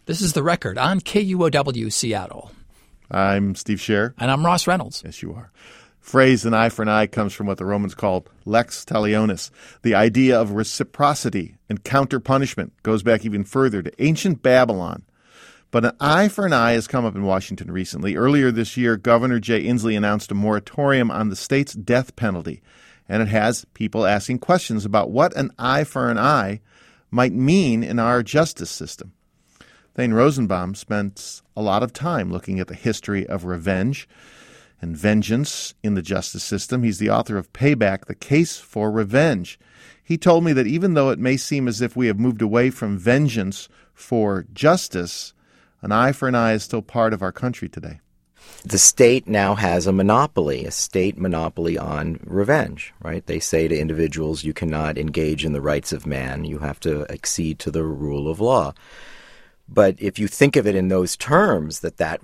This is The Record on KUOW Seattle. I'm Steve Scher. And I'm Ross Reynolds. Yes, you are. Phrase an eye for an eye comes from what the Romans called lex talionis. The idea of reciprocity and counter-punishment goes back even further to ancient Babylon. But an eye for an eye has come up in Washington recently. Earlier this year, Governor Jay Inslee announced a moratorium on the state's death penalty. And it has people asking questions about what an eye for an eye might mean in our justice system. Thane Rosenbaum spent a lot of time looking at the history of revenge and vengeance in the justice system. He's the author of Payback, The Case for Revenge. He told me that even though it may seem as if we have moved away from vengeance for justice, an eye for an eye is still part of our country today. The state now has a state monopoly on revenge, right? They say to individuals, you cannot engage in the rights of man. You have to accede to the rule of law. But if you think of it in those terms,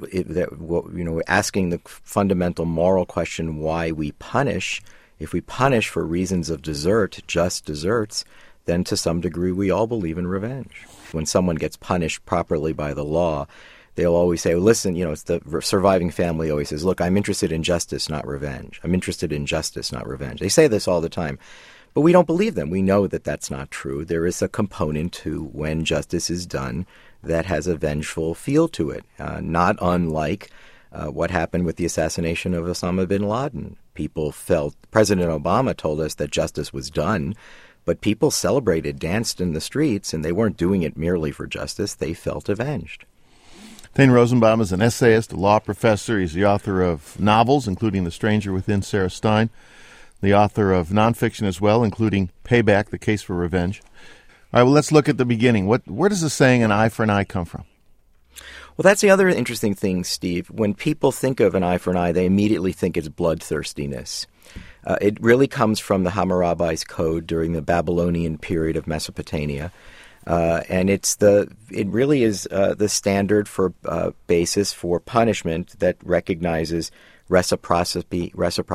asking the fundamental moral question why we punish, if we punish for reasons of just deserts, then to some degree we all believe in revenge. When someone gets punished properly by the law, they'll always say, well, listen, it's the surviving family always says, look, I'm interested in justice, not revenge. I'm interested in justice, not revenge. They say this all the time. But we don't believe them. We know that that's not true. There is a component to when justice is done that has a vengeful feel to it, not unlike what happened with the assassination of Osama bin Laden. People felt, President Obama told us that justice was done, but people celebrated, danced in the streets, and they weren't doing it merely for justice. They felt avenged. Thane Rosenbaum is an essayist, a law professor. He's the author of novels, including The Stranger Within, Sarah Stein, the author of nonfiction as well, including Payback, The Case for Revenge. All right, well, let's look at the beginning. Where does the saying an eye for an eye come from? Well, that's the other interesting thing, Steve. When people think of an eye for an eye, they immediately think it's bloodthirstiness. It really comes from the Hammurabi's Code during the Babylonian period of Mesopotamia. And it really is the standard for basis for punishment that recognizes reciprocity,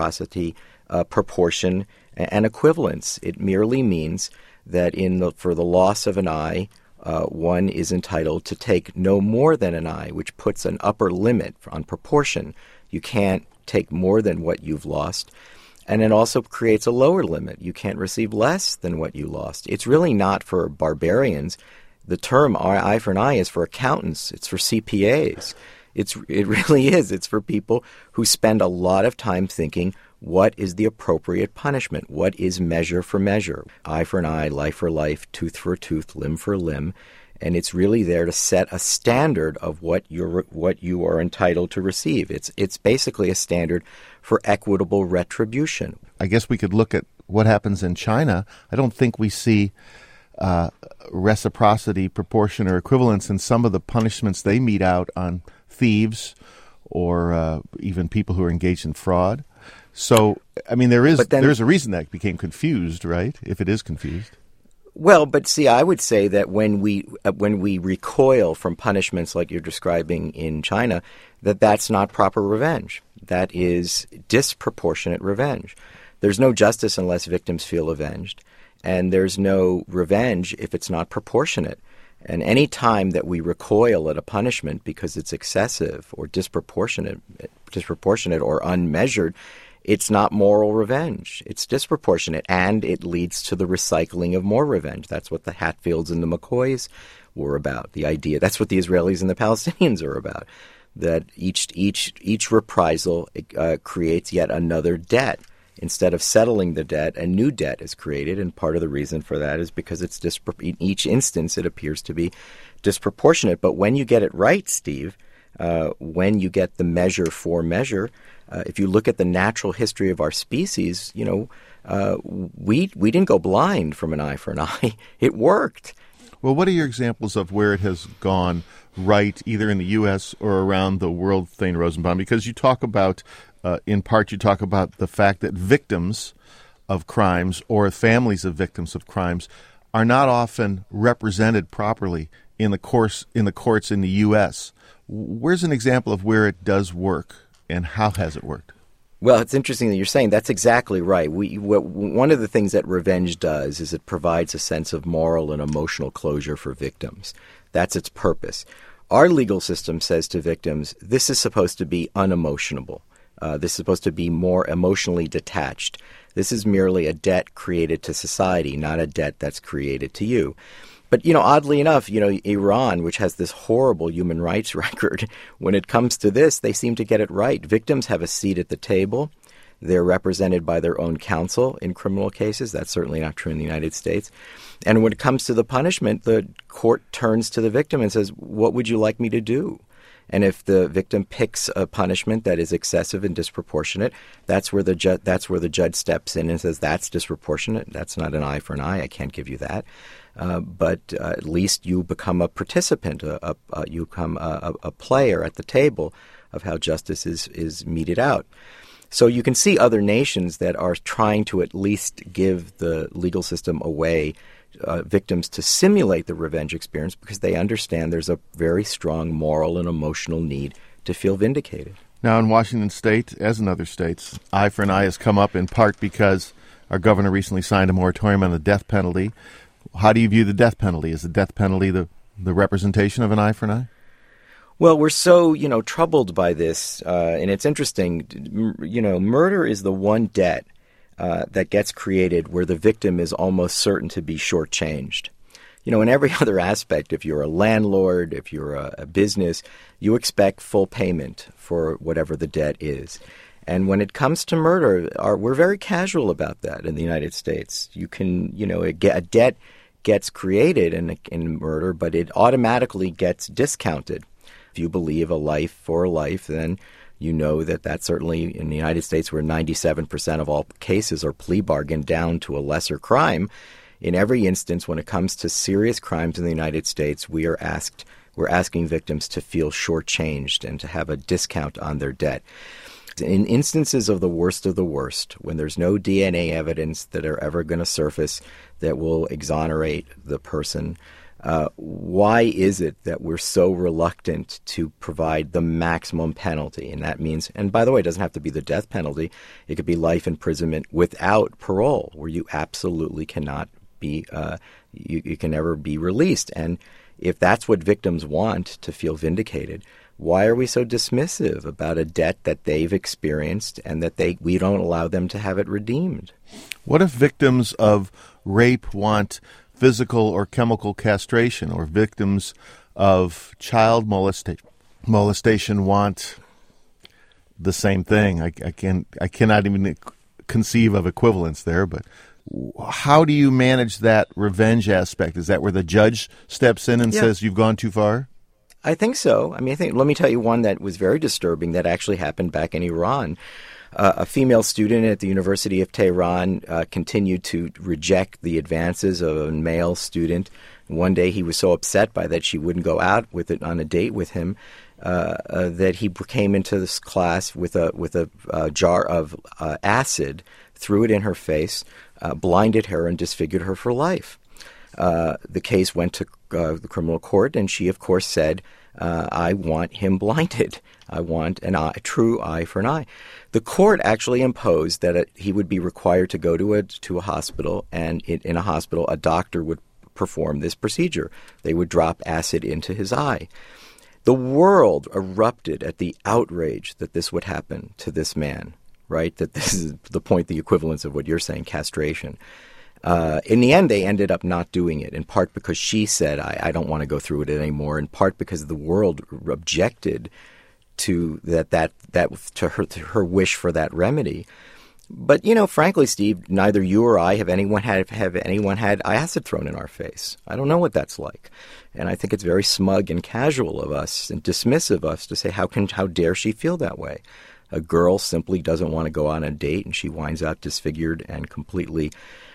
proportion, and equivalence. It merely means that for the loss of an eye, one is entitled to take no more than an eye, which puts an upper limit on proportion. You can't take more than what you've lost. And it also creates a lower limit. You can't receive less than what you lost. It's really not for barbarians. The term eye for an eye is for accountants. It's for CPAs. It really is. It's for people who spend a lot of time thinking, what is the appropriate punishment? What is measure for measure? Eye for an eye, life for life, tooth for tooth, limb for limb. And it's really there to set a standard of what you are entitled to receive. It's basically a standard for equitable retribution. I guess we could look at what happens in China. I don't think we see reciprocity, proportion, or equivalence in some of the punishments they mete out on thieves or even people who are engaged in fraud. So, I mean, there is a reason that became confused, right? If it is confused. Well, but see, I would say that when we recoil from punishments like you're describing in China, that's not proper revenge. That is disproportionate revenge. There's no justice unless victims feel avenged, and there's no revenge if it's not proportionate. And any time that we recoil at a punishment because it's excessive or disproportionate or unmeasured, it's not moral revenge. It's disproportionate, and it leads to the recycling of more revenge. That's what the Hatfields and the McCoys were about. The idea that's what the Israelis and the Palestinians are about. That each reprisal creates yet another debt. Instead of settling the debt, a new debt is created, and part of the reason for that is because it's in each instance it appears to be disproportionate. But when you get it right, Steve, when you get the measure for measure, if you look at the natural history of our species, we didn't go blind from an eye for an eye. It worked. Well, what are your examples of where it has gone right, either in the U.S. or around the world, Thane Rosenbaum? Because you talk about, in part, you talk about the fact that victims of crimes or families of victims of crimes are not often represented properly in the courts in the U.S. Where's an example of where it does work, and how has it worked? Well, it's interesting that you're saying that's exactly right. One of the things that revenge does is it provides a sense of moral and emotional closure for victims. That's its purpose. Our legal system says to victims, this is supposed to be unemotional. This is supposed to be more emotionally detached. This is merely a debt created to society, not a debt that's created to you. But, oddly enough, Iran, which has this horrible human rights record, when it comes to this, they seem to get it right. Victims have a seat at the table. They're represented by their own counsel in criminal cases. That's certainly not true in the United States. And when it comes to the punishment, the court turns to the victim and says, what would you like me to do? And if the victim picks a punishment that is excessive and disproportionate, that's where the judge steps in and says, that's disproportionate. That's not an eye for an eye. I can't give you that. But at least you become a participant, you become a player at the table of how justice is meted out. So you can see other nations that are trying to at least give the legal system a way, victims to simulate the revenge experience because they understand there's a very strong moral and emotional need to feel vindicated. Now in Washington State, as in other states, eye for an eye has come up in part because our governor recently signed a moratorium on the death penalty. How do you view the death penalty? Is the death penalty the representation of an eye for an eye? Well, we're so, troubled by this, and it's interesting, murder is the one debt that gets created where the victim is almost certain to be shortchanged. In every other aspect, if you're a landlord, if you're a business, you expect full payment for whatever the debt is. And when it comes to murder, we're very casual about that in the United States. You can, a debt gets created in murder, but it automatically gets discounted. If you believe a life for a life, then you know that that's certainly in the United States where 97% of all cases are plea bargained down to a lesser crime. In every instance, when it comes to serious crimes in the United States, we're asking victims to feel shortchanged and to have a discount on their debt. In instances of the worst, when there's no DNA evidence that are ever going to surface that will exonerate the person, why is it that we're so reluctant to provide the maximum penalty? And that means, and by the way, it doesn't have to be the death penalty. It could be life imprisonment without parole, where you absolutely cannot be, you can never be released. And if that's what victims want to feel vindicated, why are we so dismissive about a debt that they've experienced and that we don't allow them to have it redeemed? What if victims of rape want physical or chemical castration, or victims of child molestation want the same thing? I cannot even conceive of equivalence there, but how do you manage that revenge aspect? Is that where the judge steps in and says you've gone too far? I think so. Let me tell you one that was very disturbing that actually happened back in Iran. A female student at the University of Tehran continued to reject the advances of a male student. One day he was so upset by that she wouldn't go out with it on a date with him that he came into this class with a jar of acid, threw it in her face, blinded her, and disfigured her for life. The case went to the criminal court, and she, of course, said, I want him blinded. I want a true eye for an eye. The court actually imposed that he would be required to go to a hospital, and in a hospital, a doctor would perform this procedure. They would drop acid into his eye. The world erupted at the outrage that this would happen to this man, right? That this is the equivalence of what you're saying, castration. In the end, they ended up not doing it, in part because she said, I don't want to go through it anymore, in part because the world objected to her wish for that remedy. But, frankly, Steve, neither you or I have anyone had acid thrown in our face. I don't know what that's like. And I think it's very smug and casual of us and dismissive of us to say, how dare she feel that way? A girl simply doesn't want to go on a date, and she winds up disfigured and completely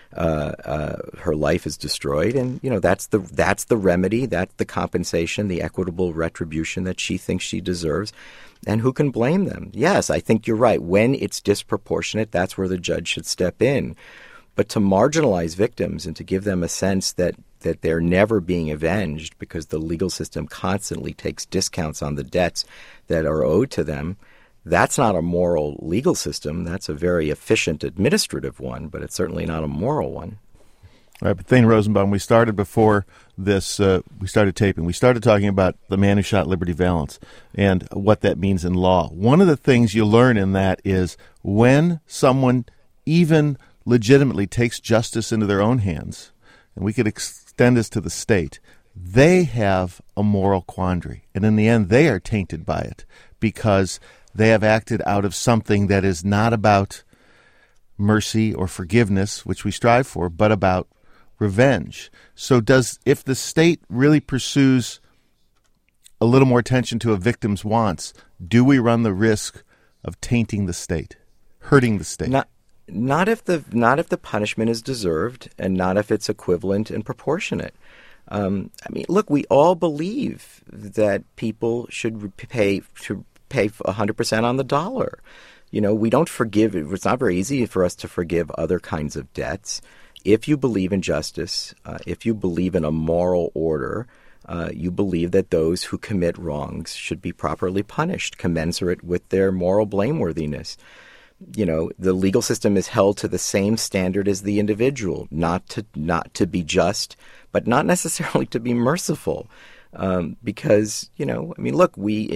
her life is destroyed, and that's the remedy, that's the compensation, the equitable retribution that she thinks she deserves, and who can blame them? Yes, I think you're right. When it's disproportionate, that's where the judge should step in. But to marginalize victims and to give them a sense that they're never being avenged because the legal system constantly takes discounts on the debts that are owed to them, that's not a moral legal system. That's a very efficient administrative one, but it's certainly not a moral one. All right, but Thane Rosenbaum, we started before this, we started taping. We started talking about the man who shot Liberty Valance and what that means in law. One of the things you learn in that is when someone even legitimately takes justice into their own hands, and we could extend this to the state, they have a moral quandary. And in the end, they are tainted by it because they have acted out of something that is not about mercy or forgiveness, which we strive for, but about revenge. So if the state really pursues a little more attention to a victim's wants, do we run the risk of tainting the state, hurting the state? Not if the punishment is deserved, and not if it's equivalent and proportionate. Look, we all believe that people should pay 100% on the dollar. We don't forgive. It's not very easy for us to forgive other kinds of debts. If you believe in justice, if you believe in a moral order, you believe that those who commit wrongs should be properly punished, commensurate with their moral blameworthiness. The legal system is held to the same standard as the individual, not to be just, but not necessarily to be merciful. Because, look,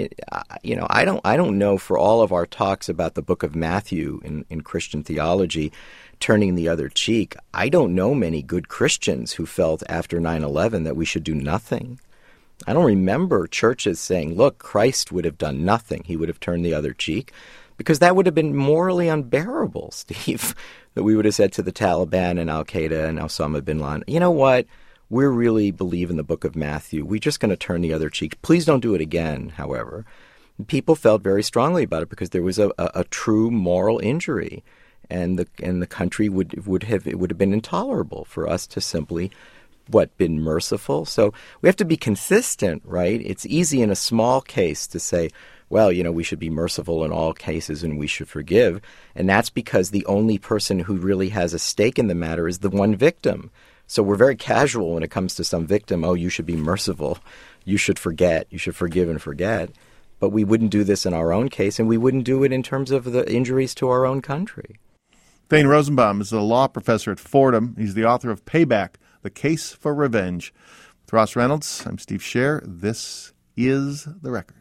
I don't know, for all of our talks about the book of Matthew in Christian theology, turning the other cheek, I don't know many good Christians who felt after 9/11 that we should do nothing. I don't remember churches saying, look, Christ would have done nothing. He would have turned the other cheek, because that would have been morally unbearable, Steve, that we would have said to the Taliban and Al-Qaeda and Osama bin Laden, you know what? We really believe in the book of Matthew. We're just going to turn the other cheek. Please don't do it again, however. People felt very strongly about it because there was a true moral injury, and the country would have been intolerable for us to simply been merciful. So we have to be consistent, right? It's easy in a small case to say, well, we should be merciful in all cases and we should forgive. And that's because the only person who really has a stake in the matter is the one victim. So we're very casual when it comes to some victim. Oh, you should be merciful. You should forget. You should forgive and forget. But we wouldn't do this in our own case, and we wouldn't do it in terms of the injuries to our own country. Thane Rosenbaum is a law professor at Fordham. He's the author of Payback, The Case for Revenge. With Ross Reynolds, I'm Steve Scher. This is The Record.